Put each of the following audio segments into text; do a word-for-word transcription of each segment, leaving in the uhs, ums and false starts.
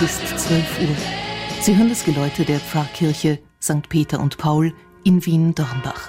ist zwölf Uhr. Sie hören das Geläute der Pfarrkirche Sankt Peter und Paul in Wien-Dornbach.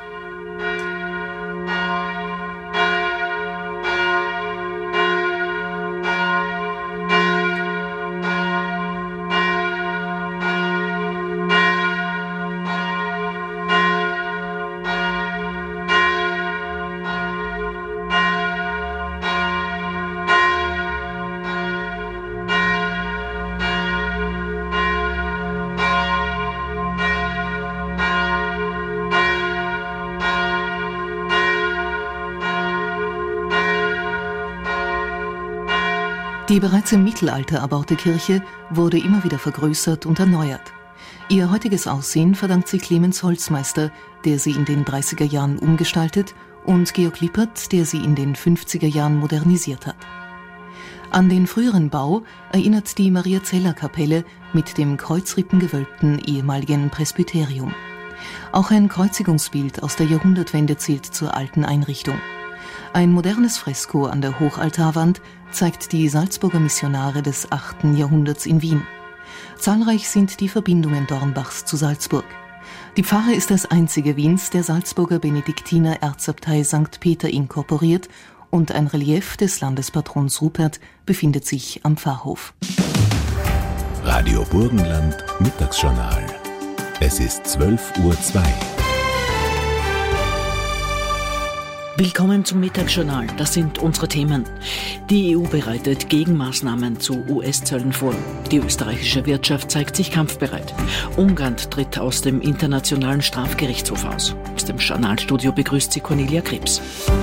Die bereits im Mittelalter erbaute Kirche wurde immer wieder vergrößert und erneuert. Ihr heutiges Aussehen verdankt sie Clemens Holzmeister, der sie in den dreißiger Jahren umgestaltet, und Georg Lippert, der sie in den fünfziger Jahren modernisiert hat. An den früheren Bau erinnert die Maria-Zeller-Kapelle mit dem kreuzrippengewölbten ehemaligen Presbyterium. Auch ein Kreuzigungsbild aus der Jahrhundertwende zählt zur alten Einrichtung. Ein modernes Fresko an der Hochaltarwand zeigt die Salzburger Missionare des achten Jahrhunderts in Wien. Zahlreich sind die Verbindungen Dornbachs zu Salzburg. Die Pfarre ist das einzige Wiens der Salzburger Benediktiner Erzabtei Sankt Peter inkorporiert und ein Relief des Landespatrons Rupert befindet sich am Pfarrhof. Radio Burgenland Mittagsjournal. Es ist zwölf Uhr zwei. Willkommen zum Mittagsjournal. Das sind unsere Themen. Die E U bereitet Gegenmaßnahmen zu U S-Zöllen vor. Die österreichische Wirtschaft zeigt sich kampfbereit. Ungarn tritt aus dem Internationalen Strafgerichtshof aus. Aus dem Journalstudio begrüßt sie Cornelia Krebs.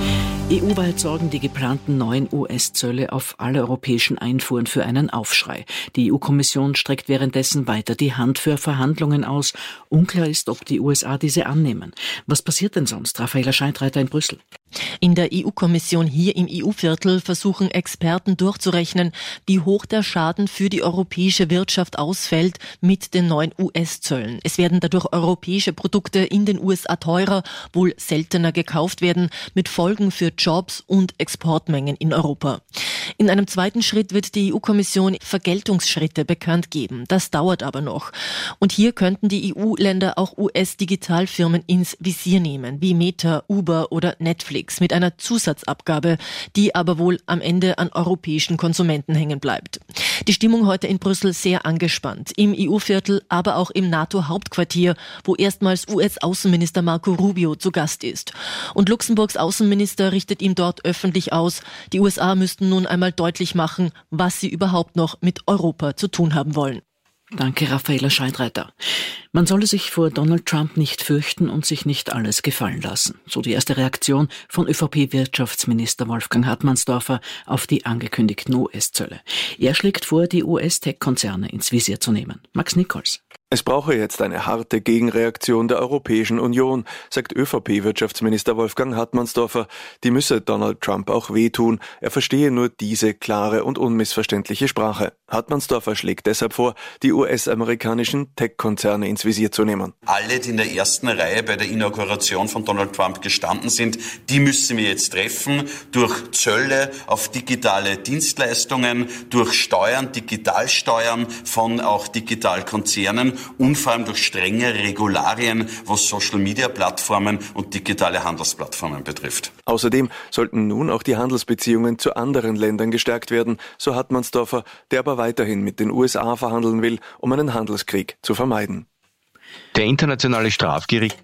E U-weit sorgen die geplanten neuen U S-Zölle auf alle europäischen Einfuhren für einen Aufschrei. Die E U-Kommission streckt währenddessen weiter die Hand für Verhandlungen aus. Unklar ist, ob die U S A diese annehmen. Was passiert denn sonst? Raffaela Scheidreiter in Brüssel. In der E U-Kommission hier im E U-Viertel versuchen Experten durchzurechnen, wie hoch der Schaden für die europäische Wirtschaft ausfällt mit den neuen U S-Zöllen. Es werden dadurch europäische Produkte in den U S A teurer, wohl seltener gekauft werden, mit Folgen für Jobs und Exportmengen in Europa. In einem zweiten Schritt wird die E U-Kommission Vergeltungsschritte bekannt geben. Das dauert aber noch. Und hier könnten die E U-Länder auch U S-Digitalfirmen ins Visier nehmen, wie Meta, Uber oder Netflix, mit einer Zusatzabgabe, die aber wohl am Ende an europäischen Konsumenten hängen bleibt. Die Stimmung heute in Brüssel sehr angespannt. Im E U-Viertel, aber auch im NATO-Hauptquartier, wo erstmals U S-Außenminister Marco Rubio zu Gast ist. Und Luxemburgs Außenminister richtet ihm dort öffentlich aus, die U S A müssten nun einmal deutlich machen, was sie überhaupt noch mit Europa zu tun haben wollen. Danke, Raffaela Scheidreiter. Man solle sich vor Donald Trump nicht fürchten und sich nicht alles gefallen lassen. So die erste Reaktion von ÖVP-Wirtschaftsminister Wolfgang Hartmannsdorfer auf die angekündigten U S-Zölle. Er schlägt vor, die U S-Tech-Konzerne ins Visier zu nehmen. Max Nichols. Es brauche jetzt eine harte Gegenreaktion der Europäischen Union, sagt ÖVP-Wirtschaftsminister Wolfgang Hartmannsdorfer. Die müsse Donald Trump auch wehtun. Er verstehe nur diese klare und unmissverständliche Sprache. Hartmannsdorfer schlägt deshalb vor, die U S-amerikanischen Tech-Konzerne ins Visier zu nehmen. Alle, die in der ersten Reihe bei der Inauguration von Donald Trump gestanden sind, die müssen wir jetzt treffen durch Zölle auf digitale Dienstleistungen, durch Steuern, Digitalsteuern von auch Digitalkonzernen und vor allem durch strenge Regularien, was Social-Media-Plattformen und digitale Handelsplattformen betrifft. Außerdem sollten nun auch die Handelsbeziehungen zu anderen Ländern gestärkt werden, so Hartmannsdorfer, der aber weiterhin mit den U S A verhandeln will, um einen Handelskrieg zu vermeiden. Der internationale Strafgerichtshof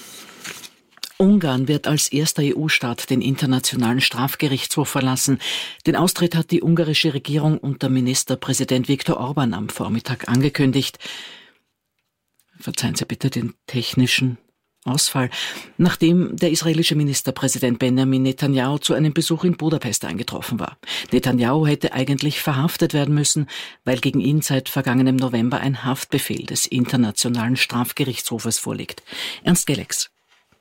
Ungarn wird als erster E U-Staat den Internationalen Strafgerichtshof verlassen. Den Austritt hat die ungarische Regierung unter Ministerpräsident Viktor Orban am Vormittag angekündigt. Verzeihen Sie bitte den technischen Ausfall, nachdem der israelische Ministerpräsident Benjamin Netanyahu zu einem Besuch in Budapest eingetroffen war. Netanyahu hätte eigentlich verhaftet werden müssen, weil gegen ihn seit vergangenem November ein Haftbefehl des Internationalen Strafgerichtshofes vorliegt. Ernst Gelex.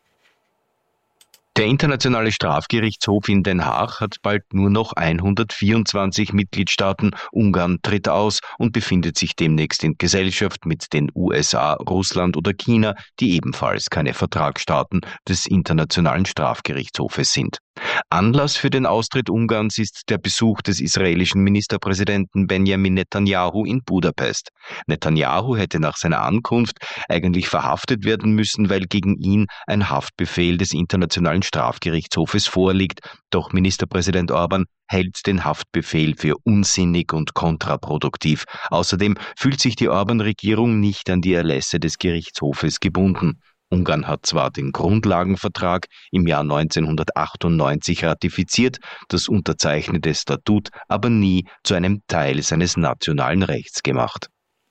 Der Internationale Strafgerichtshof in Den Haag hat bald nur noch hundertvierundzwanzig Mitgliedstaaten. Ungarn tritt aus und befindet sich demnächst in Gesellschaft mit den U S A, Russland oder China, die ebenfalls keine Vertragsstaaten des Internationalen Strafgerichtshofes sind. Anlass für den Austritt Ungarns ist der Besuch des israelischen Ministerpräsidenten Benjamin Netanyahu in Budapest. Netanyahu hätte nach seiner Ankunft eigentlich verhaftet werden müssen, weil gegen ihn ein Haftbefehl des Internationalen Strafgerichtshofes vorliegt. Doch Ministerpräsident Orban hält den Haftbefehl für unsinnig und kontraproduktiv. Außerdem fühlt sich die Orban-Regierung nicht an die Erlässe des Gerichtshofes gebunden. Ungarn hat zwar den Grundlagenvertrag im Jahr neunzehnhundertachtundneunzig ratifiziert, das unterzeichnete Statut aber nie zu einem Teil seines nationalen Rechts gemacht.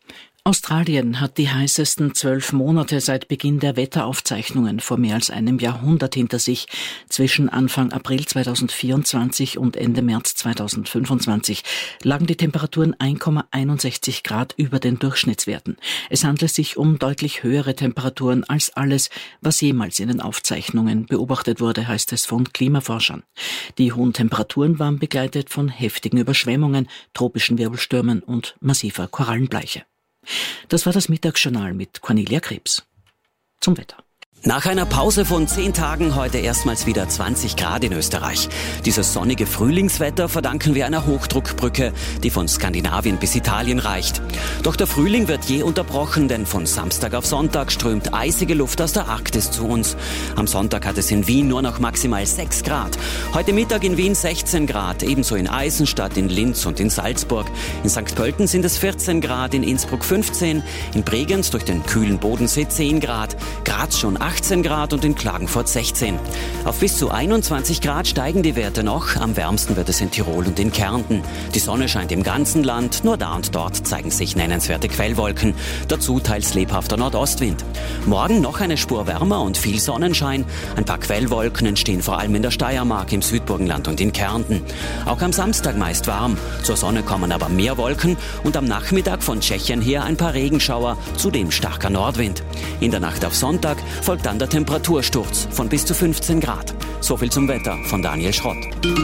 Australien hat die heißesten zwölf Monate seit Beginn der Wetteraufzeichnungen vor mehr als einem Jahrhundert hinter sich. Zwischen Anfang April zweitausendvierundzwanzig und Ende März zweitausendfünfundzwanzig lagen die Temperaturen eins Komma einundsechzig Grad über den Durchschnittswerten. Es handelt sich um deutlich höhere Temperaturen als alles, was jemals in den Aufzeichnungen beobachtet wurde, heißt es von Klimaforschern. Die hohen Temperaturen waren begleitet von heftigen Überschwemmungen, tropischen Wirbelstürmen und massiver Korallenbleiche. Das war das Mittagsjournal mit Cornelia Krebs. Zum Wetter. Nach einer Pause von zehn Tagen heute erstmals wieder zwanzig Grad in Österreich. Dieses sonnige Frühlingswetter verdanken wir einer Hochdruckbrücke, die von Skandinavien bis Italien reicht. Doch der Frühling wird je unterbrochen, denn von Samstag auf Sonntag strömt eisige Luft aus der Arktis zu uns. Am Sonntag hat es in Wien nur noch maximal sechs Grad. Heute Mittag in Wien sechzehn Grad, ebenso in Eisenstadt, in Linz und in Salzburg. In Sankt Pölten sind es vierzehn Grad, in Innsbruck fünfzehn, in Bregenz durch den kühlen Bodensee zehn Grad, Graz schon achtzehn Grad und in Klagenfurt sechzehn. Auf bis zu einundzwanzig Grad steigen die Werte noch. Am wärmsten wird es in Tirol und in Kärnten. Die Sonne scheint im ganzen Land, nur da und dort zeigen sich nennenswerte Quellwolken. Dazu teils lebhafter Nordostwind. Morgen noch eine Spur wärmer und viel Sonnenschein. Ein paar Quellwolken entstehen vor allem in der Steiermark, im Südburgenland und in Kärnten. Auch am Samstag meist warm. Zur Sonne kommen aber mehr Wolken und am Nachmittag von Tschechien her ein paar Regenschauer, zudem starker Nordwind. In der Nacht auf Sonntag folgt dann der Temperatursturz von bis zu fünfzehn Grad. So viel zum Wetter von Daniel Schrott.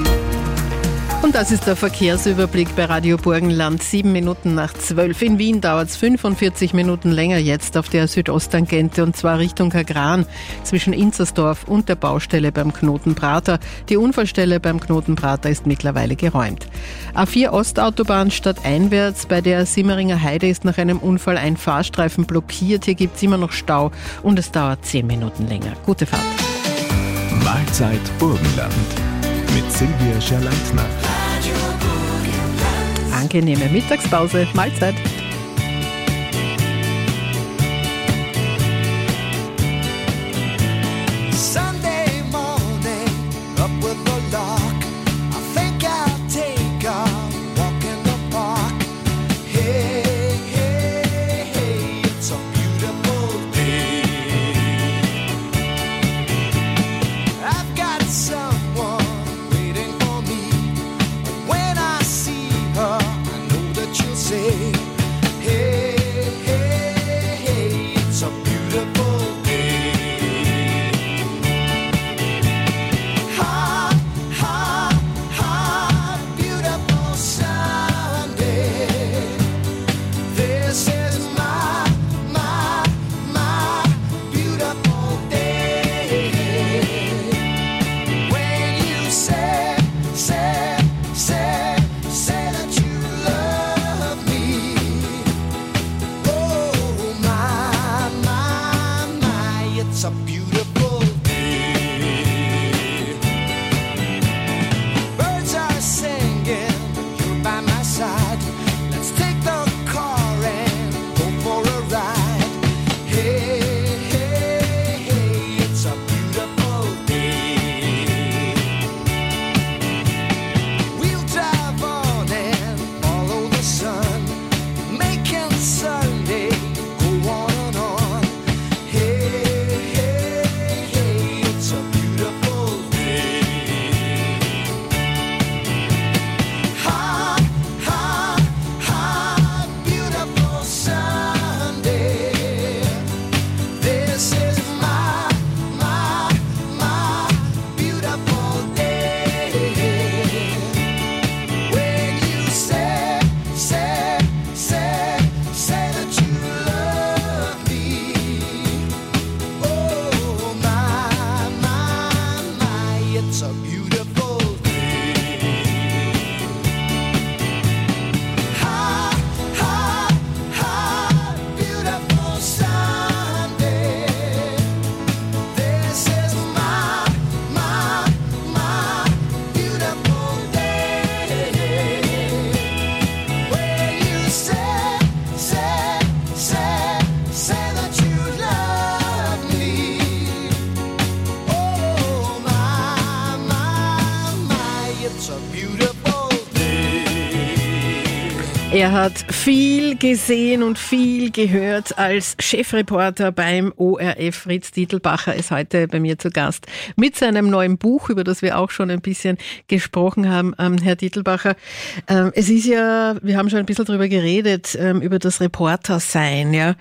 Und das ist der Verkehrsüberblick bei Radio Burgenland. Sieben Minuten nach zwölf. In Wien dauert es fünfundvierzig Minuten länger jetzt auf der Südosttangente und zwar Richtung Kagran zwischen Inzersdorf und der Baustelle beim Knoten Prater. Die Unfallstelle beim Knoten Prater ist mittlerweile geräumt. A vier Ostautobahn stadteinwärts bei der Simmeringer Heide ist nach einem Unfall ein Fahrstreifen blockiert. Hier gibt es immer noch Stau und es dauert zehn Minuten länger. Gute Fahrt. Mahlzeit Burgenland mit Silvia Scherleitner. Angenehme Mittagspause. Mahlzeit. Sunday, go on and on. Hey, hey. Er hat viel gesehen und viel gehört als Chefreporter beim O R F. Fritz Dittelbacher ist heute bei mir zu Gast mit seinem neuen Buch, über das wir auch schon ein bisschen gesprochen haben. Ähm, Herr Dittelbacher, ähm, es ist ja, wir haben schon ein bisschen drüber geredet, ähm, über das Reportersein. Ja?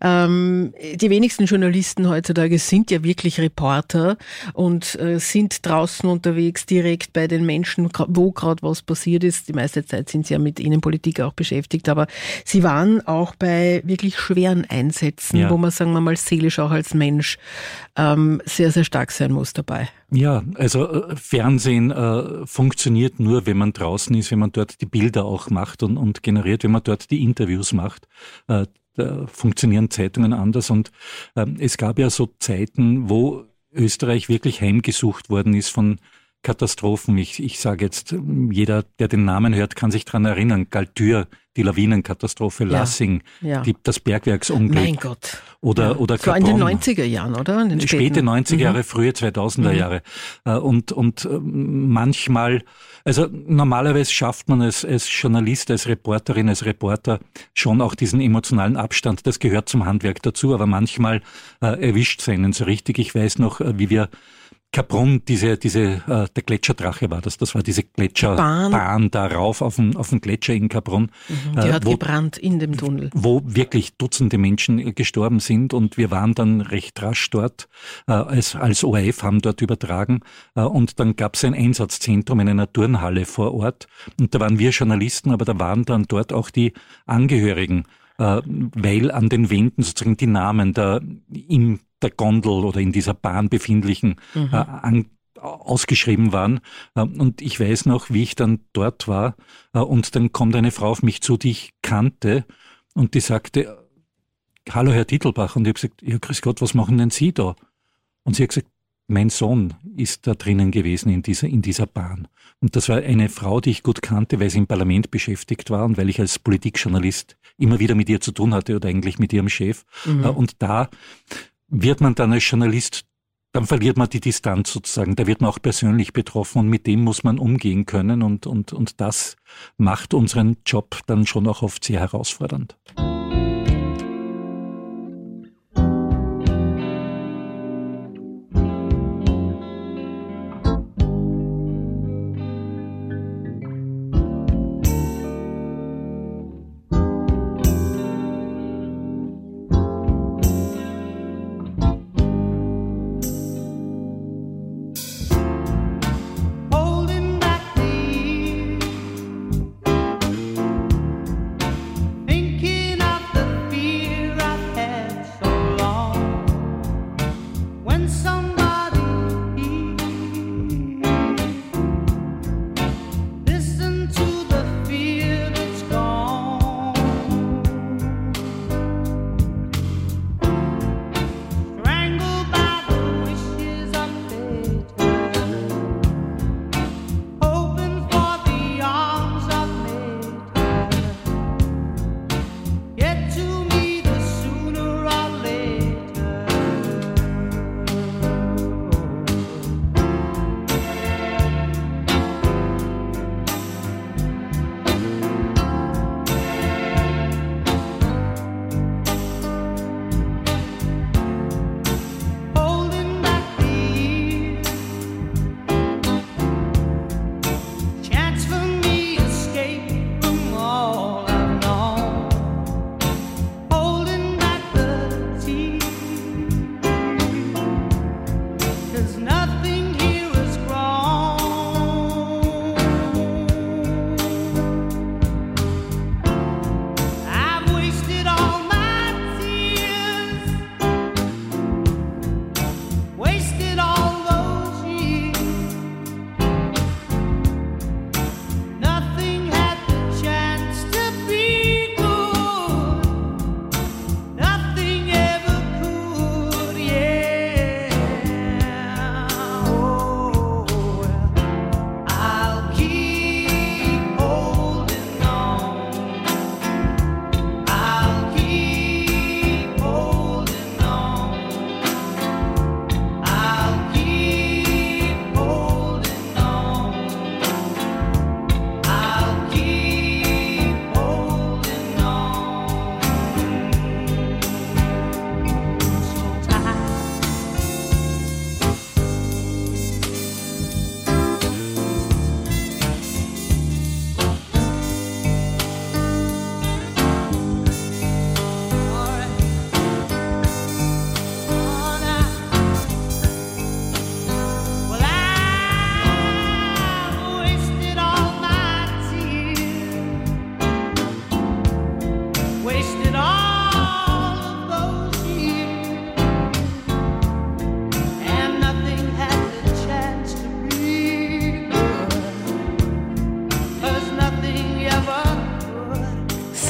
Ähm, die wenigsten Journalisten heutzutage sind ja wirklich Reporter und äh, sind draußen unterwegs, direkt bei den Menschen, wo gerade was passiert ist. Die meiste Zeit sind sie ja mit Innenpolitik auch beschäftigt, aber Sie waren auch bei wirklich schweren Einsätzen, ja, wo man, sagen wir mal, seelisch auch als Mensch ähm, sehr, sehr stark sein muss dabei. Ja, also äh, Fernsehen äh, funktioniert nur, wenn man draußen ist, wenn man dort die Bilder auch macht und, und generiert, wenn man dort die Interviews macht. Äh, da funktionieren Zeitungen anders und äh, es gab ja so Zeiten, wo Österreich wirklich heimgesucht worden ist von Katastrophen. Ich, ich sage jetzt, jeder, der den Namen hört, kann sich dran erinnern. Galtür, die Lawinenkatastrophe, ja, Lassing, ja. Die, das Bergwerksunglück. Mein Gott. Oder, ja. oder das war in den neunziger Jahren, oder? In den späte neunziger Jahre, mhm. frühe zweitausender mhm. Jahre. Und, und manchmal, also normalerweise schafft man es als Journalist, als Reporterin, als Reporter schon auch diesen emotionalen Abstand. Das gehört zum Handwerk dazu, aber manchmal äh, erwischt es einen so richtig. Ich weiß noch, wie wir Kaprun, diese, diese, äh, der Gletscherdrache war das, das war diese Gletscherbahn Bahn da rauf auf den, auf den Gletscher in Kaprun. Mhm, die äh, hat wo, gebrannt in dem Tunnel. Wo wirklich Dutzende Menschen gestorben sind und wir waren dann recht rasch dort, äh, als, als O R F haben dort übertragen äh, und dann gab es ein Einsatzzentrum in einer Turnhalle vor Ort und da waren wir Journalisten, aber da waren dann dort auch die Angehörigen, äh, weil an den Wänden sozusagen die Namen der im der Gondel oder in dieser Bahn befindlichen mhm. äh, an, ausgeschrieben waren. Äh, und ich weiß noch, wie ich dann dort war äh, und dann kommt eine Frau auf mich zu, die ich kannte und die sagte, hallo Herr Dittelbach. Und ich habe gesagt, ja grüß Gott, was machen denn Sie da? Und sie hat gesagt, mein Sohn ist da drinnen gewesen in dieser, in dieser Bahn. Und das war eine Frau, die ich gut kannte, weil sie im Parlament beschäftigt war und weil ich als Politikjournalist immer wieder mit ihr zu tun hatte oder eigentlich mit ihrem Chef. Mhm. Äh, und da wird man dann als Journalist, dann verliert man die Distanz sozusagen, da wird man auch persönlich betroffen und mit dem muss man umgehen können und, und, und das macht unseren Job dann schon auch oft sehr herausfordernd.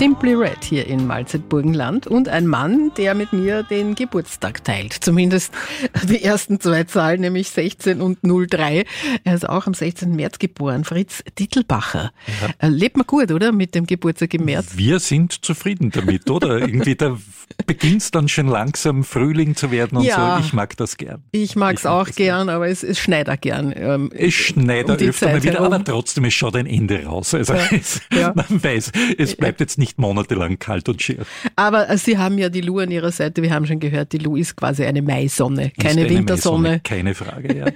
Simply Red hier in Mahlzeit Burgenland und ein Mann, der mit mir den Geburtstag teilt. Zumindest die ersten zwei Zahlen, nämlich sechzehn und null drei. Er ist auch am sechzehnten März geboren, Fritz Dittelbacher. Ja. Lebt man gut, oder, mit dem Geburtstag im März? Wir sind zufrieden damit, oder? Irgendwie da beginnt es dann schon langsam Frühling zu werden und ja, so. Ich mag das gern. Ich mag es auch gern, aber es, es schneit auch gern. Ähm, es schneit um öfter Zeit mal wieder, herum. Aber trotzdem ist schon ein Ende raus. Also ja. Es, ja. man weiß, es bleibt jetzt nicht monatelang kalt und schier. Aber Sie haben ja die Lu an Ihrer Seite, wir haben schon gehört, die Lu ist quasi eine Maisonne, keine eine Wintersonne. Maisonne, keine Frage, ja.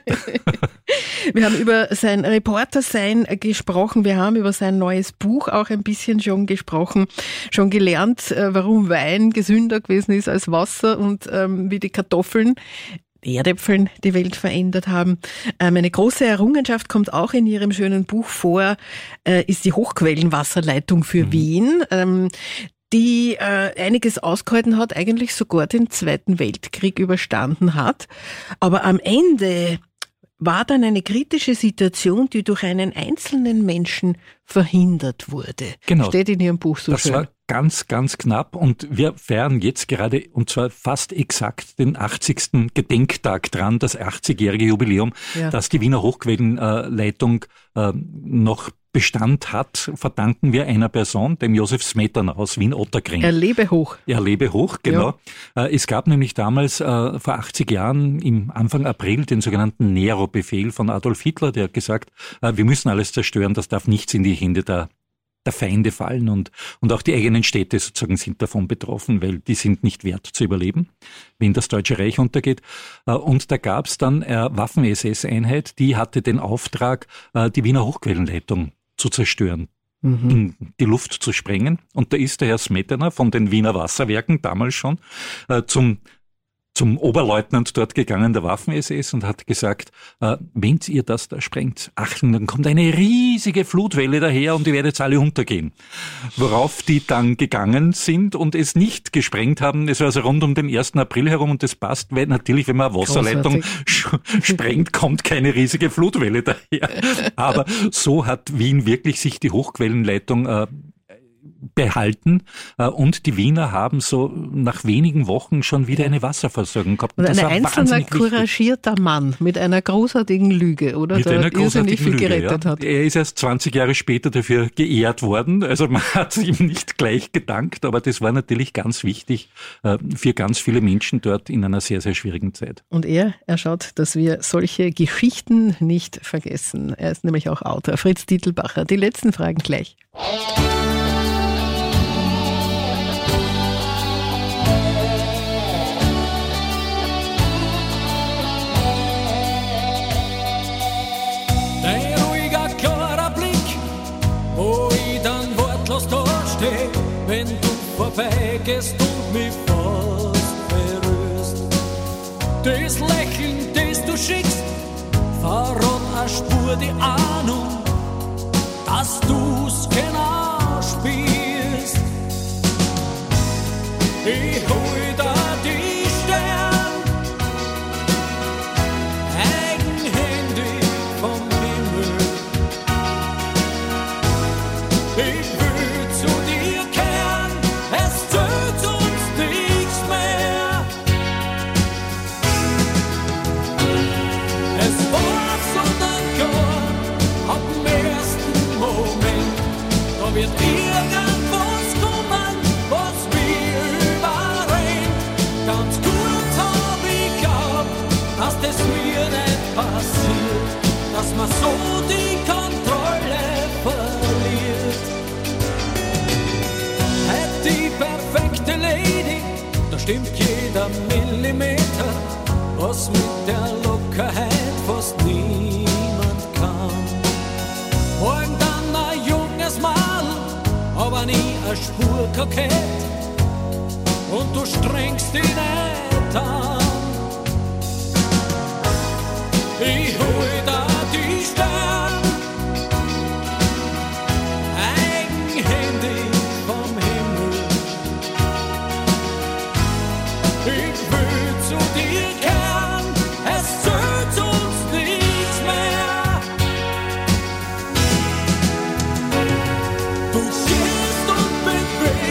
Wir haben über sein Reportersein gesprochen, wir haben über sein neues Buch auch ein bisschen schon gesprochen, schon gelernt, warum Wein gesünder gewesen ist als Wasser und ähm, wie die Kartoffeln, Erdäpfeln die Welt verändert haben. Ähm, eine große Errungenschaft kommt auch in Ihrem schönen Buch vor, äh, ist die Hochquellenwasserleitung für mhm. Wien. Ähm, die äh, einiges ausgehalten hat, eigentlich sogar den Zweiten Weltkrieg überstanden hat. Aber am Ende war dann eine kritische Situation, die durch einen einzelnen Menschen verhindert wurde. Genau. Steht in Ihrem Buch so das schön. Das war ganz, ganz knapp und wir feiern jetzt gerade, und zwar fast exakt den achtzigsten Gedenktag dran, das achtzigjährige Jubiläum, ja. dass die Wiener Hochquellenleitung äh, noch Bestand hat, verdanken wir einer Person, dem Josef Smetana aus Wien-Otterkring. Er lebe hoch. Er lebe hoch, genau. Ja. Es gab nämlich damals äh, vor achtzig Jahren im Anfang April den sogenannten Nero-Befehl von Adolf Hitler, der hat gesagt, äh, wir müssen alles zerstören, das darf nichts in die Hände der der Feinde fallen und, und auch die eigenen Städte sozusagen sind davon betroffen, weil die sind nicht wert zu überleben, wenn das Deutsche Reich untergeht. Und da gab es dann eine Waffen-S S-Einheit, die hatte den Auftrag, die Wiener Hochquellenleitung zu zerstören, mhm. in die Luft zu sprengen. Und da ist der Herr Smetana von den Wiener Wasserwerken damals schon zum zum Oberleutnant dort gegangen, der Waffen-S S, und hat gesagt, äh, wenn ihr das da sprengt, Achtung, dann kommt eine riesige Flutwelle daher und ihr werdet alle untergehen. Worauf die dann gegangen sind und es nicht gesprengt haben. Es war also rund um den ersten April herum und das passt, weil natürlich, wenn man eine Wasserleitung sprengt, kommt keine riesige Flutwelle daher. Aber so hat Wien wirklich sich die Hochquellenleitung äh, behalten und die Wiener haben so nach wenigen Wochen schon wieder eine Wasserversorgung gehabt. Und ein einzelner couragierter Mann mit einer großartigen Lüge, oder? Mit der einer großartigen viel Lüge, gerettet ja. hat. Er ist erst zwanzig Jahre später dafür geehrt worden, also man hat ihm nicht gleich gedankt, aber das war natürlich ganz wichtig für ganz viele Menschen dort in einer sehr, sehr schwierigen Zeit. Und er, er schaut, dass wir solche Geschichten nicht vergessen. Er ist nämlich auch Autor, Fritz Dittelbacher. Die letzten Fragen gleich. Wenn du vorbeigehst und mich fast berührst. Das Lächeln, das du schickst, verrat eine Spur die Ahnung, dass du's genau spürst. Ich hol da die Stern, eigenhändig vom Himmel. Ich wird irgendwas kommen, was mich überrennt. Ganz kurz hab ich glaubt, dass das mir nicht passiert, dass man so die Kontrolle verliert. Hätt die perfekte Lady, da stimmt jeder Millimeter, was mit der Lockerheit fast niemand kann. Und dann ein junges Mann, aber nie eine Spur kokett und du strengst dich nicht an. Ich hol da die Stern, eigenhändig vom Himmel. Ich will zu dir kehren, es zählt uns nichts mehr. Du gehst und bewegst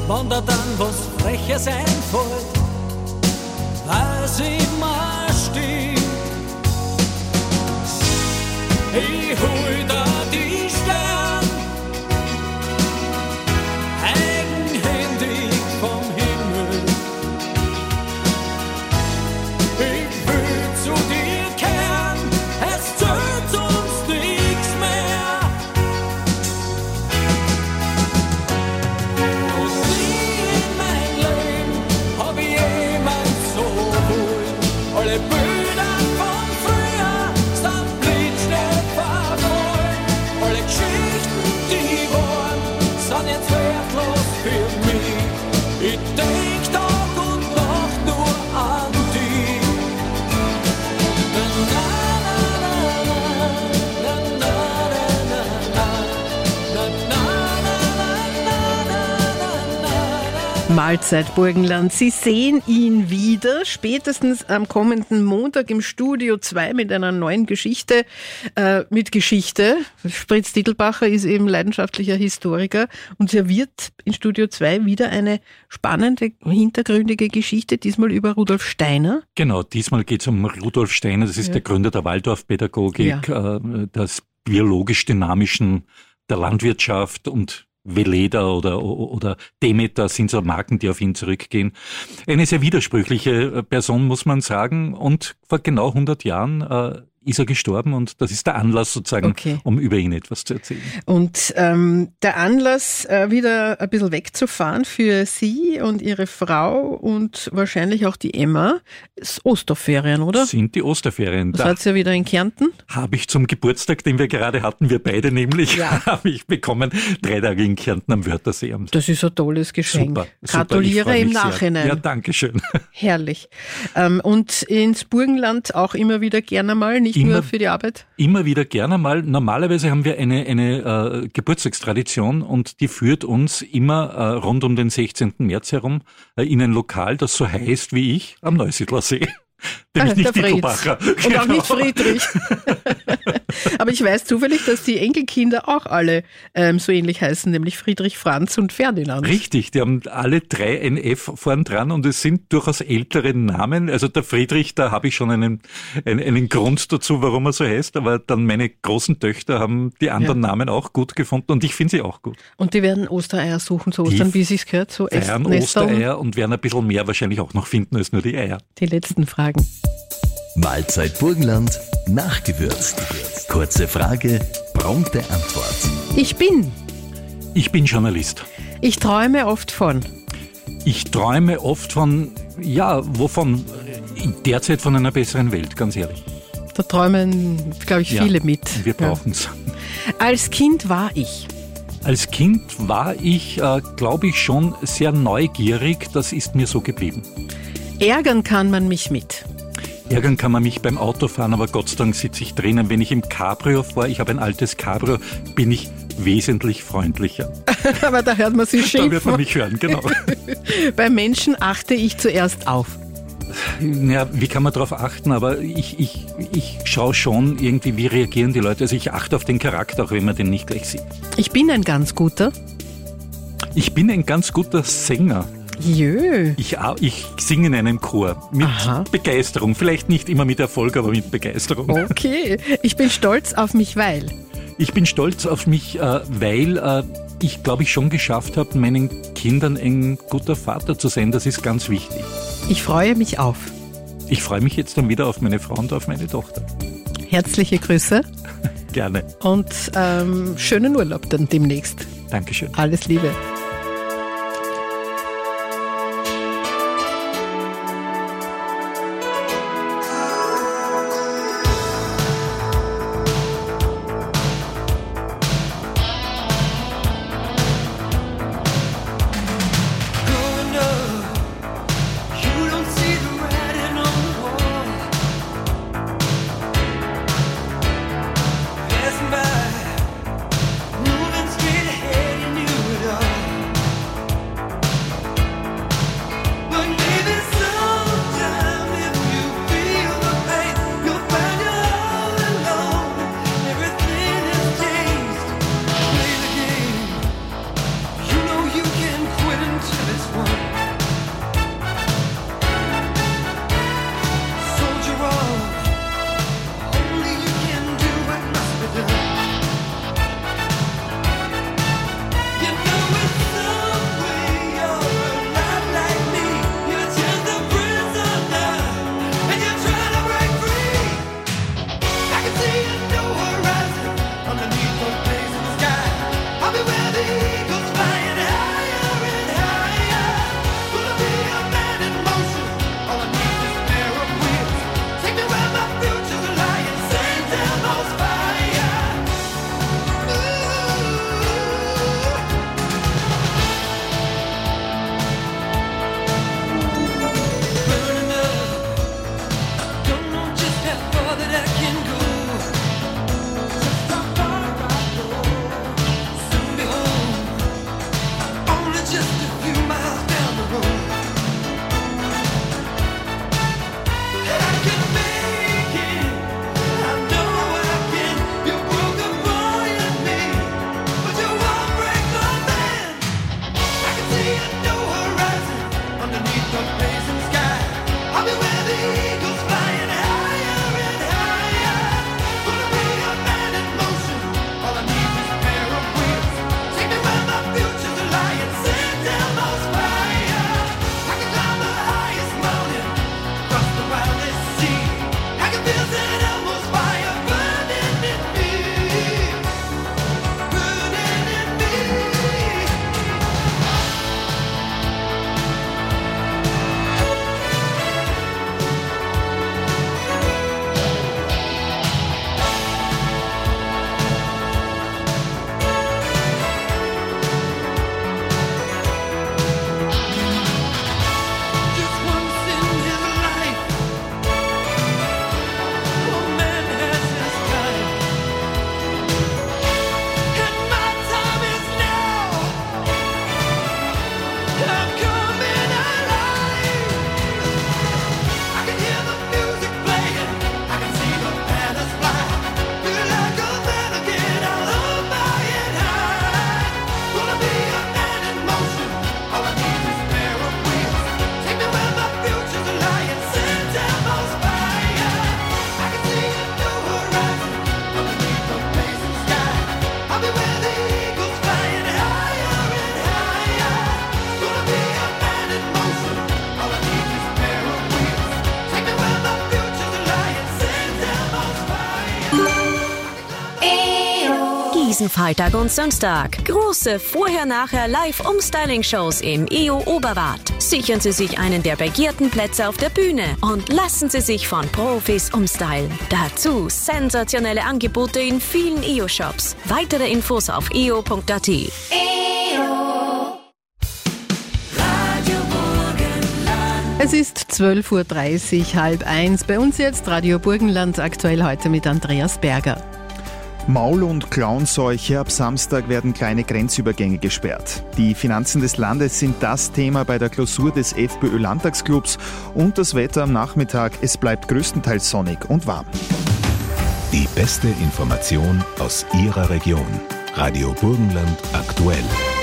wenn da dann was Freches einfällt, weiß ich mal still. Ich hol da die Stern, eigenhändig vom Himmel. Ich will zu dir kehren, es zählt uns nichts mehr. Und nie in mein Leben hab ich jemand so wohl. Alle Bilder von früher sind blitzschnell verloren. Alle Geschichten, die waren, sind jetzt wertlos für mich. Ich denk Tag und Nacht nur an dich. Mahlzeit Burgenland. Sie sehen ihn wieder, spätestens am kommenden Montag im Studio zwei mit einer neuen Geschichte, äh, mit Geschichte. Fritz Diedelbacher ist eben leidenschaftlicher Historiker und serviert in Studio zwei wieder eine spannende, hintergründige Geschichte, diesmal über Rudolf Steiner. Genau, diesmal geht es um Rudolf Steiner, das ist ja der Gründer der Waldorfpädagogik, ja. äh, des biologisch-dynamischen, der Landwirtschaft und Veleda oder, oder Demeter sind so Marken, die auf ihn zurückgehen. Eine sehr widersprüchliche Person, muss man sagen. Und vor genau hundert Jahren äh, ist er gestorben und das ist der Anlass sozusagen, okay. um über ihn etwas zu erzählen. Und ähm, der Anlass, äh, wieder ein bisschen wegzufahren für Sie und Ihre Frau und wahrscheinlich auch die Emma, ist Osterferien, oder? Sind die Osterferien. Da seid ihr wieder in Kärnten? Habe ich zum Geburtstag, den wir gerade hatten, wir beide nämlich, ja. habe ich bekommen, drei Tage in Kärnten am Wörthersee. Das ist ein tolles Geschenk. Super, Gratuliere super, im Nachhinein. Sehr. Ja, danke schön. Herrlich. Ähm, und ins Burgenland auch immer wieder gerne mal, nicht Immer, nur für die Arbeit? Immer wieder gerne mal. Normalerweise haben wir eine, eine äh, Geburtstagstradition und die führt uns immer äh, rund um den sechzehnten März herum äh, in ein Lokal, das so heißt wie ich, am Neusiedlersee. Nämlich nicht Diedelbacher. Und genau. Auch nicht Friedrich. Aber ich weiß zufällig, dass die Enkelkinder auch alle ähm, so ähnlich heißen, nämlich Friedrich, Franz und Ferdinand. Richtig, die haben alle drei ein F vorn dran und es sind durchaus ältere Namen. Also der Friedrich, da habe ich schon einen, einen, einen Grund dazu, warum er so heißt, aber dann meine großen Töchter haben die anderen ja. Namen auch gut gefunden und ich finde sie auch gut. Und die werden Ostereier suchen zu Ostern, wie es sich gehört, so feiern Ostereier und werden ein bisschen mehr wahrscheinlich auch noch finden als nur die Eier. Die letzten Fragen. Mahlzeit Burgenland, nachgewürzt. Kurze Frage, prompte Antwort. Ich bin. Ich bin Journalist. Ich träume oft von. Ich träume oft von, ja, wovon? Derzeit von einer besseren Welt, ganz ehrlich. Da träumen, glaube ich, viele ja, mit. Wir brauchen es. Ja. Als Kind war ich. Als Kind war ich, äh, glaube ich, schon sehr neugierig. Das ist mir so geblieben. Ärgern kann man mich mit. Ärgern kann man mich beim Autofahren, aber Gott sei Dank sitze ich drinnen. Wenn ich im Cabrio fahre, ich habe ein altes Cabrio, bin ich wesentlich freundlicher. Aber da hört man sich schimpfen. Da wird man mich hören, genau. Bei Menschen achte ich zuerst auf. Naja, wie kann man darauf achten? Aber ich, ich, ich schaue schon irgendwie, wie reagieren die Leute. Also ich achte auf den Charakter, auch wenn man den nicht gleich sieht. Ich bin ein ganz guter. Ich bin ein ganz guter Sänger. Jö. Ich, ich singe in einem Chor mit Aha. Begeisterung. Vielleicht nicht immer mit Erfolg, aber mit Begeisterung. Okay. Ich bin stolz auf mich, weil. Ich bin stolz auf mich, weil ich, glaube ich, schon geschafft habe, meinen Kindern ein guter Vater zu sein. Das ist ganz wichtig. Ich freue mich auf. Ich freue mich jetzt dann wieder auf meine Frau und auf meine Tochter. Herzliche Grüße. Gerne. Und ähm, schönen Urlaub dann demnächst. Dankeschön. Alles Liebe. Moving straight ahead, you knew it all. Diesen Freitag und Samstag große Vorher-Nachher-Live-Umstyling-Shows im E O Oberwart. Sichern Sie sich einen der begehrten Plätze auf der Bühne und lassen Sie sich von Profis umstylen. Dazu sensationelle Angebote in vielen E O-Shops. Weitere Infos auf e o punkt a t. Es ist zwölf Uhr dreißig, halb eins. Bei uns jetzt Radio Burgenland, aktuell heute mit Andreas Berger. Maul- und Klauenseuche. Ab Samstag werden kleine Grenzübergänge gesperrt. Die Finanzen des Landes sind das Thema bei der Klausur des FPÖ-Landtagsclubs. Und das Wetter am Nachmittag. Es bleibt größtenteils sonnig und warm. Die beste Information aus Ihrer Region. Radio Burgenland aktuell.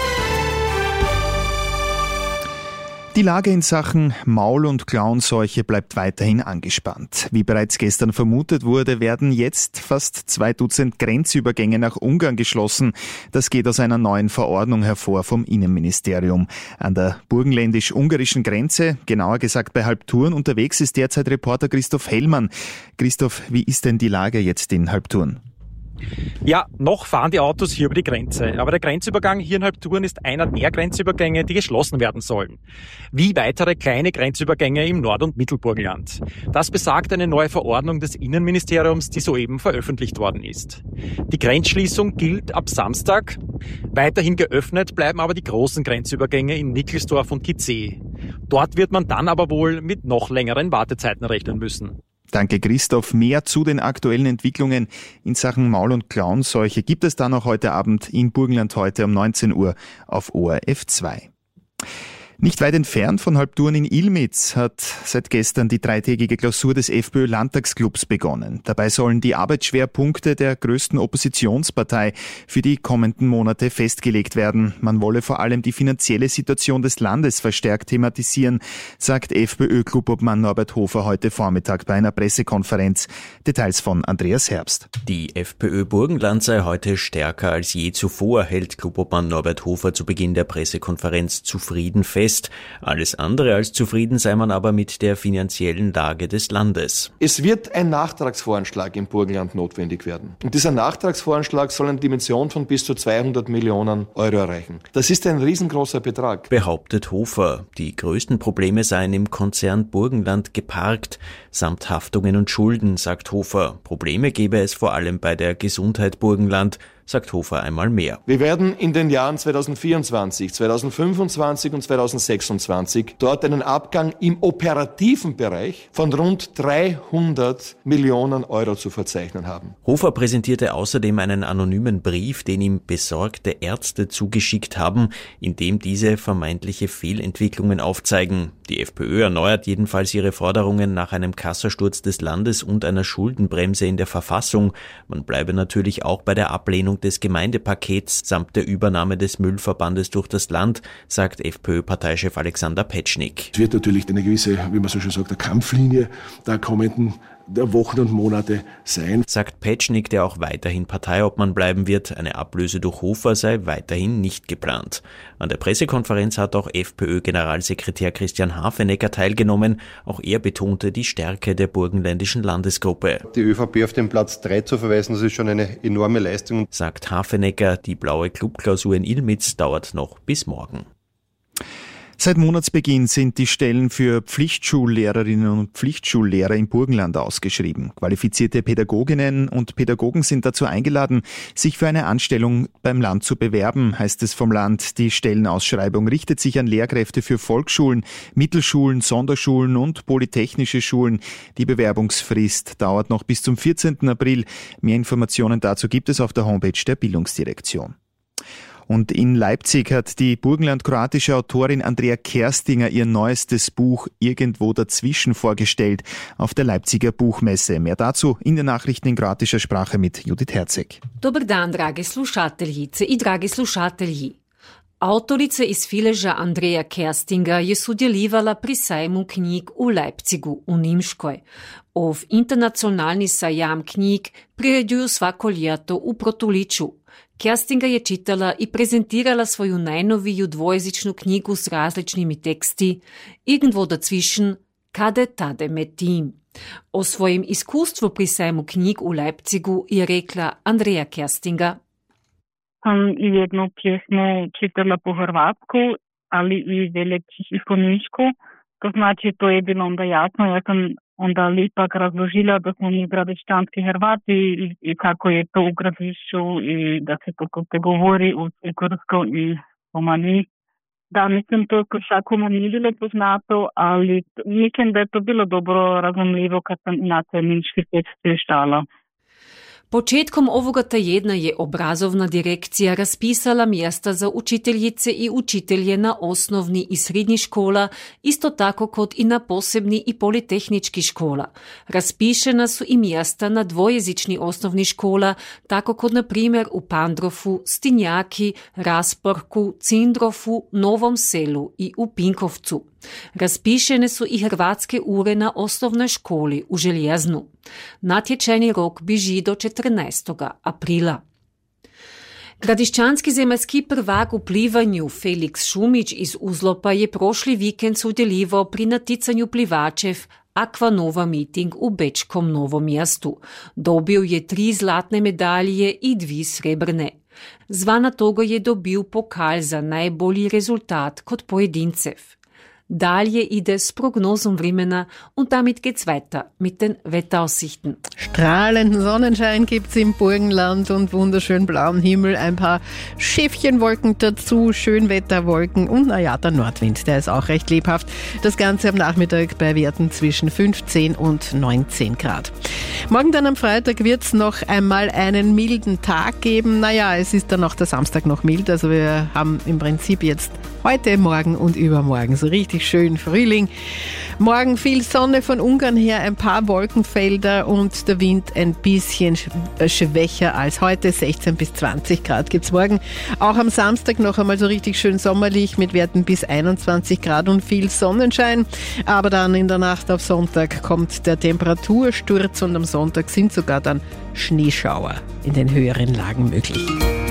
Die Lage in Sachen Maul- und Klauenseuche bleibt weiterhin angespannt. Wie bereits gestern vermutet wurde, werden jetzt fast zwei Dutzend Grenzübergänge nach Ungarn geschlossen. Das geht aus einer neuen Verordnung hervor vom Innenministerium. An der burgenländisch-ungarischen Grenze, genauer gesagt bei Halbturn, unterwegs ist derzeit Reporter Christoph Hellmann. Christoph, wie ist denn die Lage jetzt in Halbturn? Ja, noch fahren die Autos hier über die Grenze. Aber der Grenzübergang hier in Halbturn ist einer der Grenzübergänge, die geschlossen werden sollen. Wie weitere kleine Grenzübergänge im Nord- und Mittelburgenland. Das besagt eine neue Verordnung des Innenministeriums, die soeben veröffentlicht worden ist. Die Grenzschließung gilt ab Samstag. Weiterhin geöffnet bleiben aber die großen Grenzübergänge in Nickelsdorf und Gizeh. Dort wird man dann aber wohl mit noch längeren Wartezeiten rechnen müssen. Danke, Christoph. Mehr zu den aktuellen Entwicklungen in Sachen Maul- und Klauenseuche gibt es dann auch heute Abend in Burgenland heute um neunzehn Uhr auf O R F zwei. Nicht weit entfernt von Halbturn in Ilmitz hat seit gestern die dreitägige Klausur des FPÖ-Landtagsclubs begonnen. Dabei sollen die Arbeitsschwerpunkte der größten Oppositionspartei für die kommenden Monate festgelegt werden. Man wolle vor allem die finanzielle Situation des Landes verstärkt thematisieren, sagt FPÖ-Clubobmann Norbert Hofer heute Vormittag bei einer Pressekonferenz. Details von Andreas Herbst. Die FPÖ Burgenland sei heute stärker als je zuvor, hält Clubobmann Norbert Hofer zu Beginn der Pressekonferenz zufrieden fest. Alles andere als zufrieden sei man aber mit der finanziellen Lage des Landes. Es wird ein Nachtragsvoranschlag im Burgenland notwendig werden. Und dieser Nachtragsvoranschlag soll eine Dimension von bis zu zweihundert Millionen Euro erreichen. Das ist ein riesengroßer Betrag, behauptet Hofer. Die größten Probleme seien im Konzern Burgenland geparkt, samt Haftungen und Schulden, sagt Hofer. Probleme gebe es vor allem bei der Gesundheit Burgenland, sagt Hofer einmal mehr. Wir werden in den Jahren zweitausendvierundzwanzig, zweitausendfünfundzwanzig und zweitausendsechsundzwanzig dort einen Abgang im operativen Bereich von rund dreihundert Millionen Euro zu verzeichnen haben. Hofer präsentierte außerdem einen anonymen Brief, den ihm besorgte Ärzte zugeschickt haben, in dem diese vermeintliche Fehlentwicklungen aufzeigen. Die FPÖ erneuert jedenfalls ihre Forderungen nach einem Kassasturz des Landes und einer Schuldenbremse in der Verfassung. Man bleibe natürlich auch bei der Ablehnung des Gemeindepakets samt der Übernahme des Müllverbandes durch das Land, sagt FPÖ-Parteichef Alexander Petschnik. Es wird natürlich eine gewisse, wie man so schön sagt, eine Kampflinie der kommenden der Wochen und Monate sein, sagt Petschnik, der auch weiterhin Parteiobmann bleiben wird. Eine Ablöse durch Hofer sei weiterhin nicht geplant. An der Pressekonferenz hat auch FPÖ-Generalsekretär Christian Hafenecker teilgenommen. Auch er betonte die Stärke der burgenländischen Landesgruppe. Die ÖVP auf den Platz drei zu verweisen, das ist schon eine enorme Leistung, sagt Hafenecker. Die blaue Clubklausur in Ilmitz dauert noch bis morgen. Seit Monatsbeginn sind die Stellen für Pflichtschullehrerinnen und Pflichtschullehrer im Burgenland ausgeschrieben. Qualifizierte Pädagoginnen und Pädagogen sind dazu eingeladen, sich für eine Anstellung beim Land zu bewerben, heißt es vom Land. Die Stellenausschreibung richtet sich an Lehrkräfte für Volksschulen, Mittelschulen, Sonderschulen und polytechnische Schulen. Die Bewerbungsfrist dauert noch bis zum vierzehnten April. Mehr Informationen dazu gibt es auf der Homepage der Bildungsdirektion. Und in Leipzig hat die burgenland-kroatische Autorin Andrea Kerstinger ihr neuestes Buch Irgendwo dazwischen vorgestellt auf der Leipziger Buchmesse. Mehr dazu in den Nachrichten in kroatischer Sprache mit Judith Herzeg. Dobar dan, drage slušateljice i dragi slušatelji. Autorica iz Fileža Andrea Kerstinger je sudjelovala pri sajmu knjig u Leipzigu u Nimškoj. Ov internacionalni sajam knjig priređuju svako ljeto u Protuliču. Kerstinger je čitala i prezentirala svoju najnoviju dvojezičnu knjigu s različnimi teksti Irgendwo dazwischen, Kade tade med tim. O svojem iskustvu pri sajmu knjig u Leipzigu je rekla Andrea Kerstinger. sam i jednu pjesmu čitala po hrvatsku, ali i veliki i po njemsku. To znači, to je bilo onda jasno. Ja sam onda ipak razložila da smo mi gradišćanski Hrvati i, i kako je to u gradišću i da se to kako govori u Srpsku i po mani. Da, mislim, to šakoma nije bilo poznato, ali mislim da je to bilo dobro razumljivo kad sam inače minški tekst prečitala. Početkom ovoga tjedna je obrazovna direkcija raspisala mjesta za učiteljice i učitelje na osnovni i srednji škola, isto tako kot i na posebni i politehnički škola. Raspišena su i mjesta na dvojezični osnovni škola, tako kot na primjer u Pandrofu, Stinjaki, Rasporku, Cindrofu, Novom selu i u Pinkovcu. Raspišene su i hrvatske ure na osnovnoj školi u Željeznu. Natječajni rok beži do četrnaestog aprila. Gradišćanski zemaljski prvak u plivanju Felix Šumić iz Uzlopa je prošli vikend sudjelovao pri naticanju plivačev Aquanova meeting u bečkom Novom mjestu. Dobio je tri zlatne medalje i dvi srebrne. Zvana toga je dobil pokal za najbolji rezultat kot pojedincev. Dalje ide s Prognosen vremena und damit geht's weiter mit den Wetteraussichten. Strahlenden Sonnenschein gibt's im Burgenland und wunderschön blauen Himmel, ein paar Schiffchenwolken dazu, Schönwetterwolken und naja, der Nordwind, der ist auch recht lebhaft. Das Ganze am Nachmittag bei Werten zwischen fünfzehn und neunzehn Grad. Morgen dann am Freitag wird's noch einmal einen milden Tag geben. Naja, es ist dann auch der Samstag noch mild, also wir haben im Prinzip jetzt heute, morgen und übermorgen so richtig schön Frühling. Morgen viel Sonne von Ungarn her, ein paar Wolkenfelder und der Wind ein bisschen schwächer als heute. sechzehn bis zwanzig Grad gibt's morgen. Auch am Samstag noch einmal so richtig schön sommerlich mit Werten bis einundzwanzig Grad und viel Sonnenschein. Aber dann in der Nacht auf Sonntag kommt der Temperatursturz und am Sonntag sind sogar dann Schneeschauer in den höheren Lagen möglich.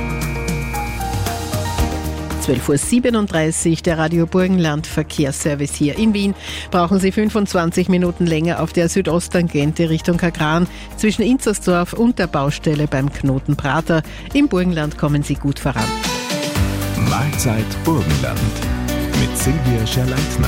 zwölf Uhr siebenunddreißig, der Radio Burgenland Verkehrsservice hier in Wien. Brauchen Sie fünfundzwanzig Minuten länger auf der Südosttangente Richtung Kagran zwischen Inzersdorf und der Baustelle beim Knoten Prater. Im Burgenland kommen Sie gut voran. Mahlzeit Burgenland mit Silvia Scherleitner.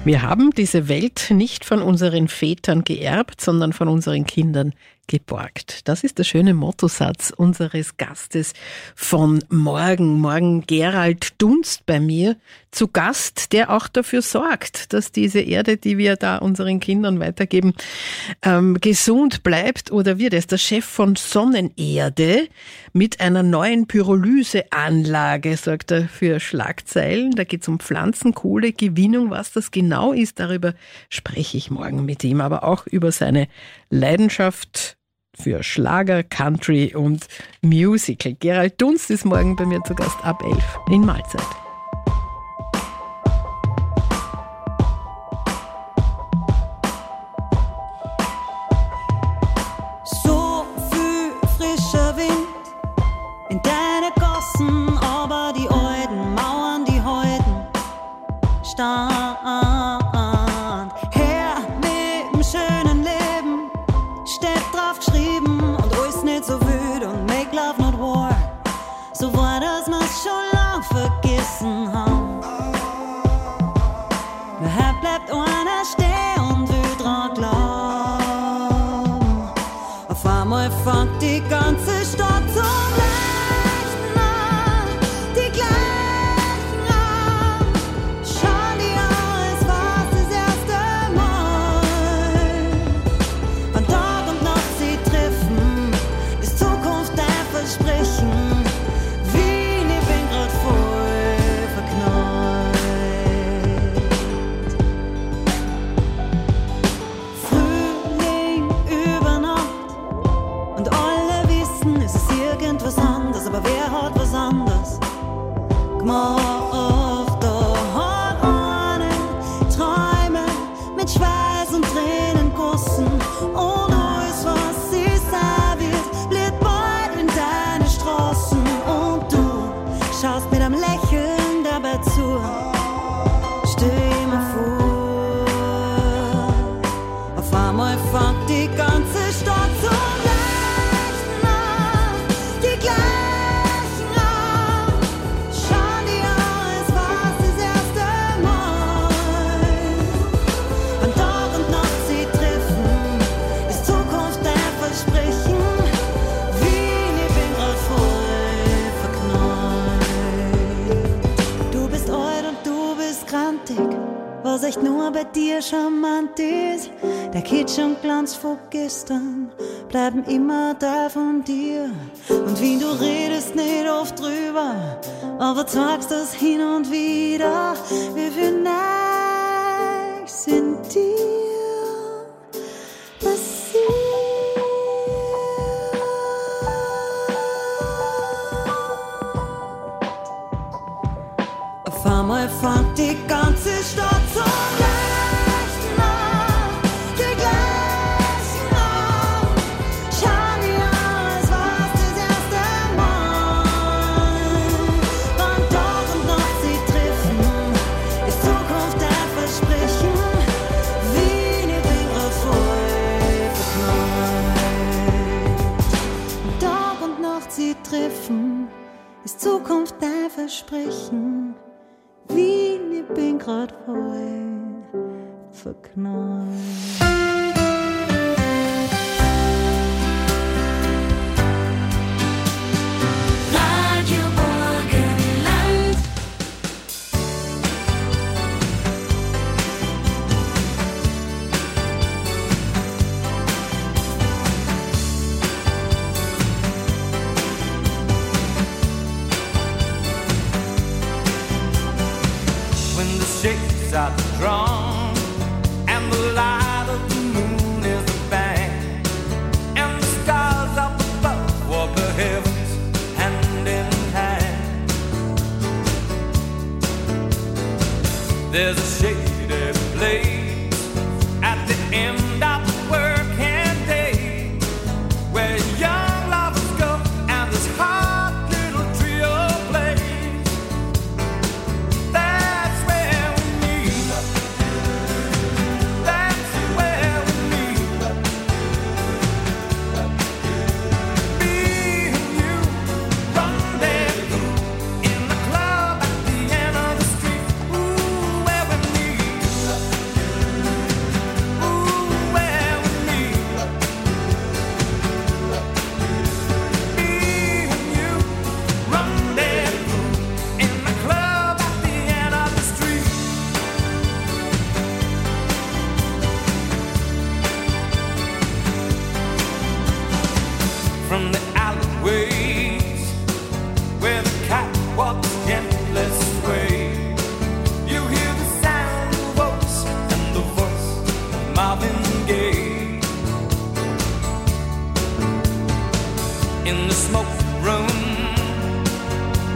Wir haben diese Welt nicht von unseren Vätern geerbt, sondern von unseren Kindern geborgt. Das ist der schöne Mottosatz unseres Gastes von morgen. Morgen Gerald Dunst bei mir zu Gast, der auch dafür sorgt, dass diese Erde, die wir da unseren Kindern weitergeben, ähm, gesund bleibt oder wird. Er ist der Chef von Sonnenerde mit einer neuen Pyrolyseanlage, sorgt er für Schlagzeilen. Da geht es um Pflanzenkohlegewinnung. Was das genau ist, darüber spreche ich morgen mit ihm, aber auch über seine Leidenschaft für Schlager, Country und Musical. Gerald Dunst ist morgen bei mir zu Gast ab elf in Mahlzeit. So viel frischer Wind in deine Gossen, aber die alten Mauern, die halten stand. Her mit dem schönen Leben steht drauf geschrieben und alles nicht so wild und make love not war. So war das wir's schon lang vergessen haben. Daher bleibt einer stehen und will dran glauben. Auf einmal fängt die ganze Stadt zum Leuchten an, die gleichen an. Schauen die an, es war's das erste Mal. Wenn Tag und Nacht sie treffen, ist Zukunft ein Versprechen. Wien, ich bin grad voll verknallt. Frühling über Nacht und alle wissen, es ist irgendwas anderes, aber wer hat was anderes gemacht? Da hat einen Träume mit Schweiß und Tränen gossen und alles, was sie sein wird, bleibt bald in deine Straßen und du schaust mit einem Lächeln dabei zu. Stell mir vor, auf einmal fängt die ganze Stadt zum Leuchten an, die gleichen an. Schauen die an, es war's das erste Mal. Wenn Tag und Nacht sie treffen, ist Zukunft ein Versprechen. Wien, ich bin grad voll verknallt. Du bist alt und du bist grantig, was echt nur bei dir charmant ist. Der Kitsch und Glanz von gestern bleiben immer da von dir. Und wie du redest nicht oft drüber, aber zeigst das hin und wieder, wie viel Neues in dir passiert. Auf einmal fängt die ganze Stadt zum Leuchten an, die gleichen an. Schauen die an, es war's das erste Mal. Wann Tag und Nacht sie treffen, ist Zukunft ein Versprechen. Wien, ich bin grad voll verknallt. Tag und Nacht sie treffen, ist Zukunft ein Versprechen. Wien, ich bin grad voll verknallt. Radio Burgenland. When the shakes are strong and the light of the moon is a bang and the stars up above walk the heavens hand in hand. There's a shaded place at the end of the working day where young lovers go and this hot little trio plays. That's where we meet. That's where we meet. Me and you rendezvous in the club at the end of the street. Ooh, where we meet.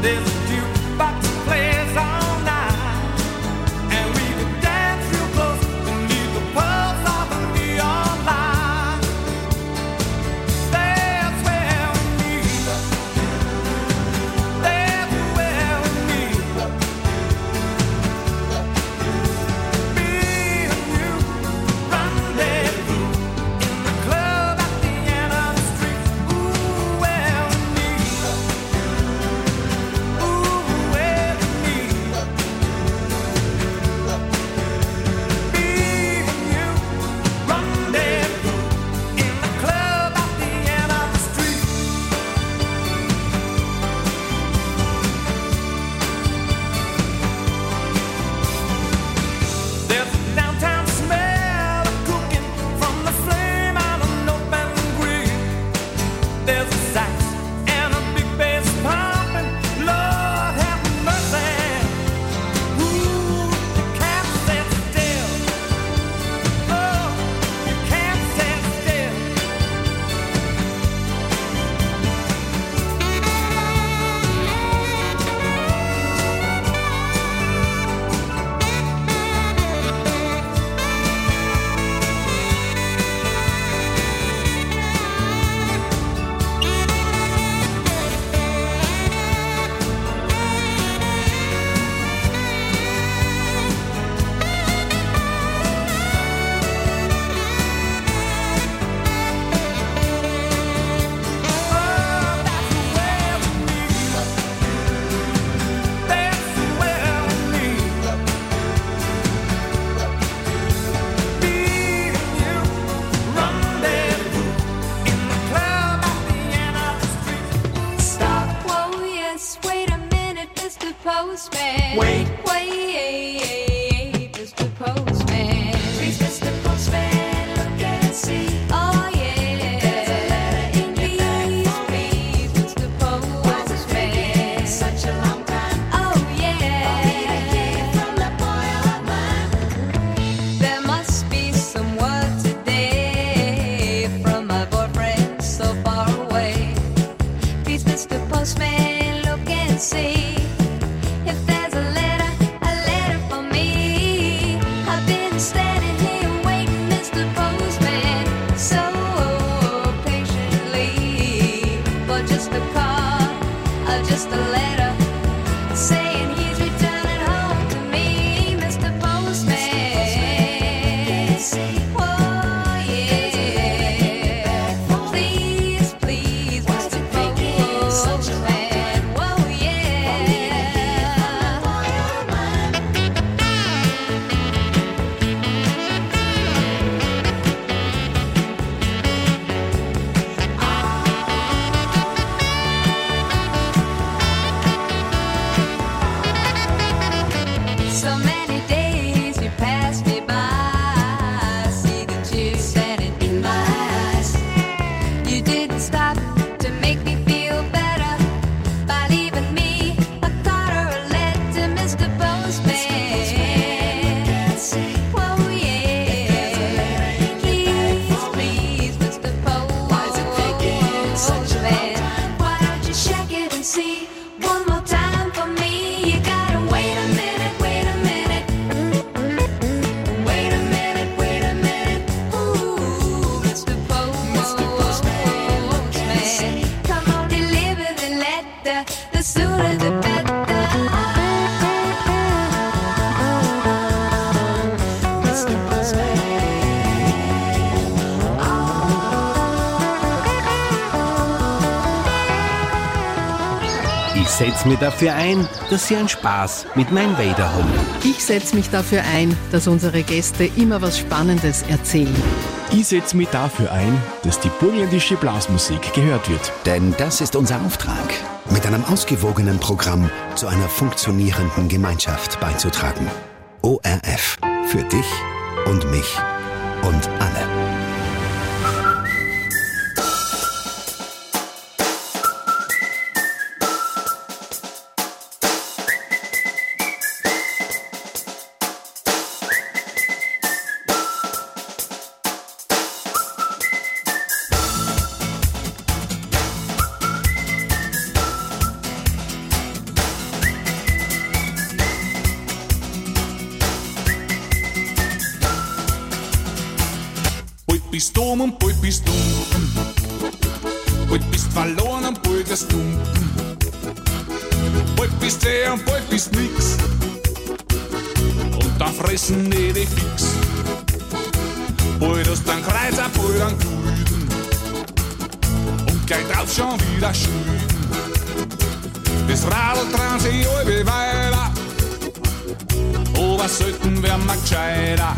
Postman. Wait, wait, Mister Postman. Please, Mister Postman, look and see. Oh yeah, there's a letter in your please, Mister Postman. Such a long time. Oh yeah, from the boy of mine. There must be some word today from my boyfriend so far away. Please, Mister Postman, look and see. Just a letter saying he's returning home to me, Mister Postman. Oh yeah, please, please, Mister Postman. Oh yeah. So many days you passed me by. I see the tears standing in my eyes. You didn't stop to make me feel better by leaving me a card or a letter, Mister Postman. Oh yeah, please, please, Mister Postman. Why don't you check it and see one more time for me? You gotta wait a minute, wait a minute. Wait a minute, wait a minute. Ooh, Mister Postman. Come on, deliver the letter. The sooner the better. Mister Postman. Ich setze mich dafür ein, dass Sie einen Spaß mit meinem Vader haben. Ich setze mich dafür ein, dass unsere Gäste immer was Spannendes erzählen. Ich setze mich dafür ein, dass die burgenländische Blasmusik gehört wird. Denn das ist unser Auftrag, mit einem ausgewogenen Programm zu einer funktionierenden Gemeinschaft beizutragen. O R F. Für dich und mich und alle. bist dumm und bald bist dumm. Bald bist verloren und bald wirst dumm. Bald bist eh und bald bist nix. Und dann fressen die dich fix. Bald hast dann Kreuzer, bald dann Gulden. Und gleich drauf schon wieder Schulden. Das Radl dran sich alle weiter. Aber selten werden wir gescheiter.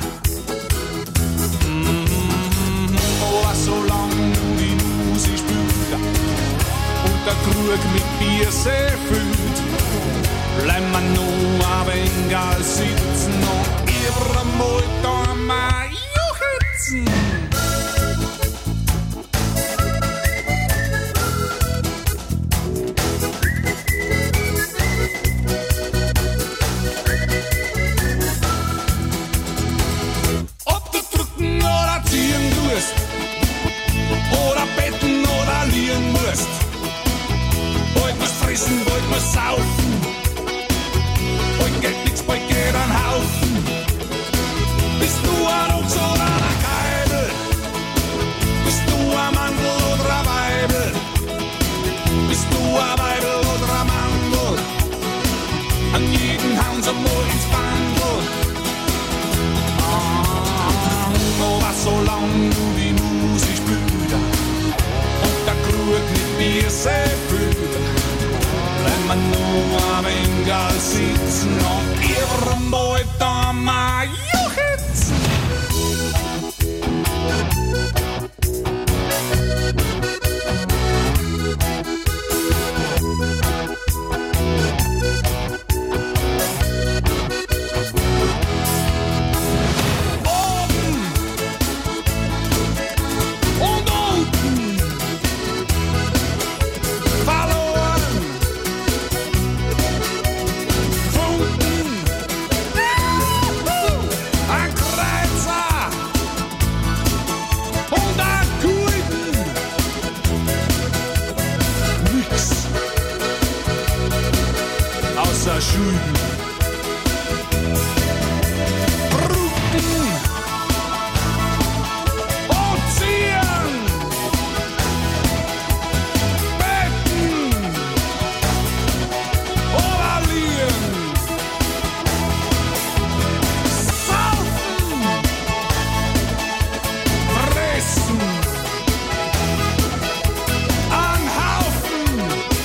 Mm-hmm. Aber solange die Musik spielt und der Krug mit Bier sehr füllt, bleiben wir noch ein wenig sitzen und irgendwann da mal juchitzen. Oder betten oder liegen musst. Bald musst fressen, bald musst saufen. Bald geht nix, bald geht ein Haufen. Bist du ein Ochs oder ein Keibel? Bist du ein Mandel oder ein Weibel? Bist du ein Weibel oder ein Mandel? An jeden hauen sie mal ins Bandel. Ah, aber solange du die Musik spielst und der Krug mit Bier sehr füllt, bleiben wir nur ein wenig sitzen und irgendwo da mal juchitzen. Schulden. Bruten und ziehen. Betten oder liegen. Saufen. Fressen. Anhaufen.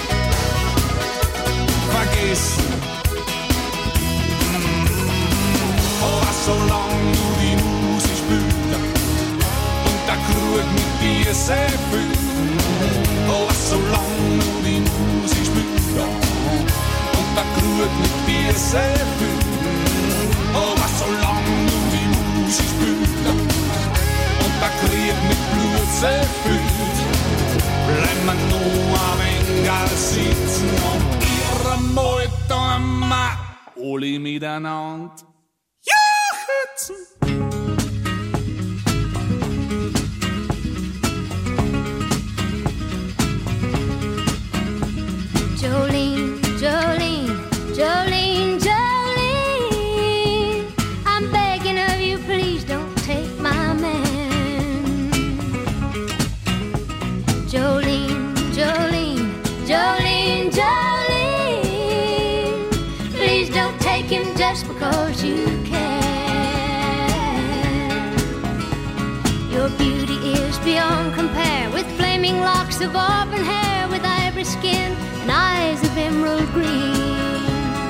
Vergessen. Solange du die Musik spielst und der Krug mit Bier sehr füllt. Oh, solange du die Musik spielst und der Krug mit Bier sehr füllt. Oh, solange du die Musik spielst und der Krieg mit Blut sehr füllt, bleiben wir nur ein wenig sitzen und ihre Meute einmal alle miteinander. Jolene, Jolene, Jolene, Jolene, I'm begging of you, please don't take my man. Jolene, Jolene, Jolene, Jolene, please don't take him just because you can. Your beauty is beyond compare, with flaming locks of auburn hair, with ivory skin and eyes of emerald green.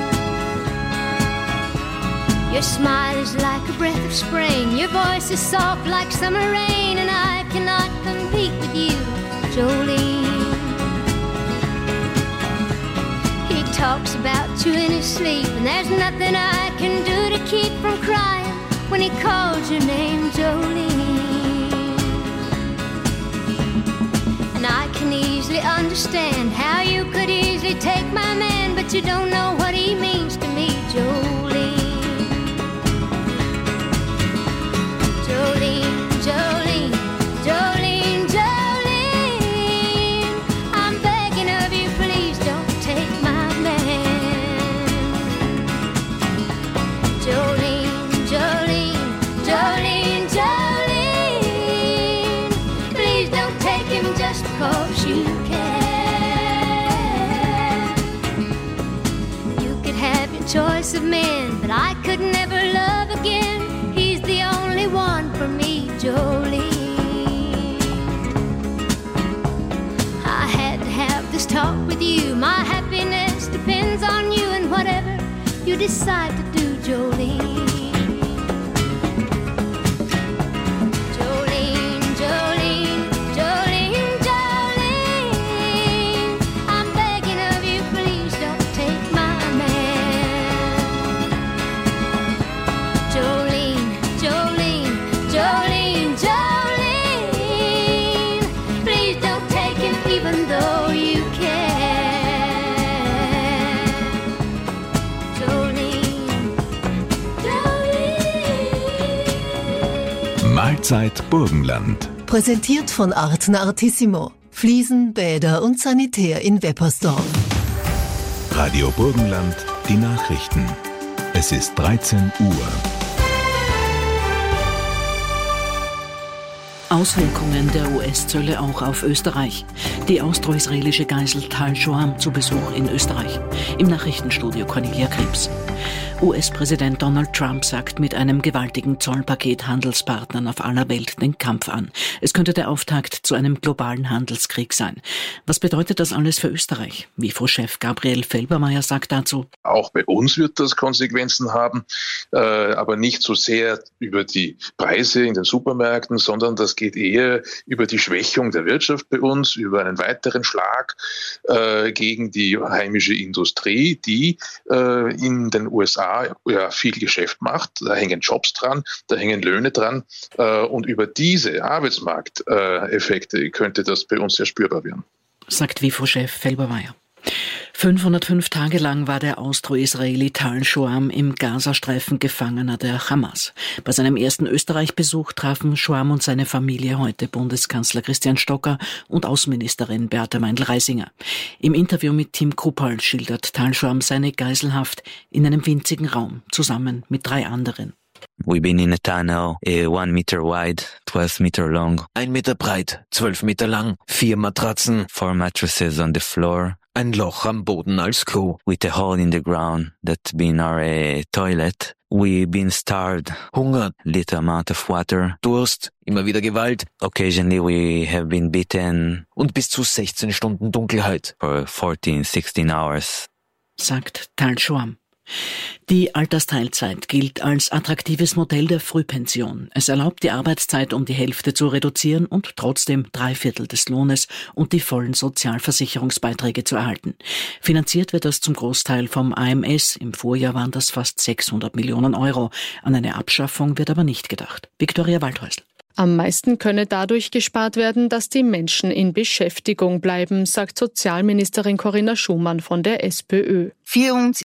Your smile is like a breath of spring, your voice is soft like summer rain, and I cannot compete with you, Jolene. He talks about you in his sleep, and there's nothing I can do to keep from crying when he calls your name, Jolene. And I can easily understand how you could easily take my man, but you don't know what he means to me, Jolene. Jolene, Jolene, Jolene, Jolene, I'm begging of you, please don't take my man. Jolene, Jolene, Jolene, Jolene, choice of men, but I could never love again. He's the only one for me, Jolene. I had to have this talk with you. My happiness depends on you and whatever you decide to do, Jolene. Mahlzeit Burgenland. Präsentiert von Arten Artissimo. Fliesen, Bäder und Sanitär in Weppersdorf. Radio Burgenland, die Nachrichten. Es ist dreizehn Uhr. Auswirkungen der U S-Zölle auch auf Österreich. Die austro-israelische Geisel Tal Shoam zu Besuch in Österreich. Im Nachrichtenstudio Cornelia Krebs. U S-Präsident Donald Trump sagt mit einem gewaltigen Zollpaket Handelspartnern auf aller Welt den Kampf an. Es könnte der Auftakt zu einem globalen Handelskrieg sein. Was bedeutet das alles für Österreich? W I F O-Chef Gabriel Felbermayr sagt dazu: Auch bei uns wird das Konsequenzen haben, äh, aber nicht so sehr über die Preise in den Supermärkten, sondern das geht eher über die Schwächung der Wirtschaft bei uns, über einen weiteren Schlag äh, gegen die heimische Industrie, die äh, in den U S A ja viel Geschäft macht. Da hängen Jobs dran, da hängen Löhne dran äh, und über diese Arbeitsmarkteffekte äh, könnte das bei uns sehr spürbar werden. Sagt W I F O-Chef Felbermayr. fünfhundertfünf Tage lang war der Austro-Israeli Tal Shoam im Gazastreifen Gefangener der Hamas. Bei seinem ersten Österreich-Besuch trafen Shoam und seine Familie heute Bundeskanzler Christian Stocker und Außenministerin Beate Meindl-Reisinger. Im Interview mit Tim Kuppal schildert Tal Shoam seine Geiselhaft in einem winzigen Raum, zusammen mit drei anderen. We've been in a tunnel, uh, one meter wide, twelve meter long. Ein Meter breit, zwölf Meter lang, vier Matratzen, four mattresses on the floor. Ein Loch am Boden als Klo. With a hole in the ground that been our uh, toilet. We've been starved. Hunger. Little amount of water. Durst. Immer wieder Gewalt. Occasionally we have been beaten. Und bis zu sechzehn Stunden Dunkelheit. For fourteen, sixteen hours. Sagt Tal Shoam. Die Altersteilzeit gilt als attraktives Modell der Frühpension. Es erlaubt die Arbeitszeit um die Hälfte zu reduzieren und trotzdem drei Viertel des Lohnes und die vollen Sozialversicherungsbeiträge zu erhalten. Finanziert wird das zum Großteil vom A M S. Im Vorjahr waren das fast sechshundert Millionen Euro. An eine Abschaffung wird aber nicht gedacht. Viktoria Waldhäusl. Am meisten könne dadurch gespart werden, dass die Menschen in Beschäftigung bleiben, sagt Sozialministerin Corinna Schumann von der SPÖ. Für uns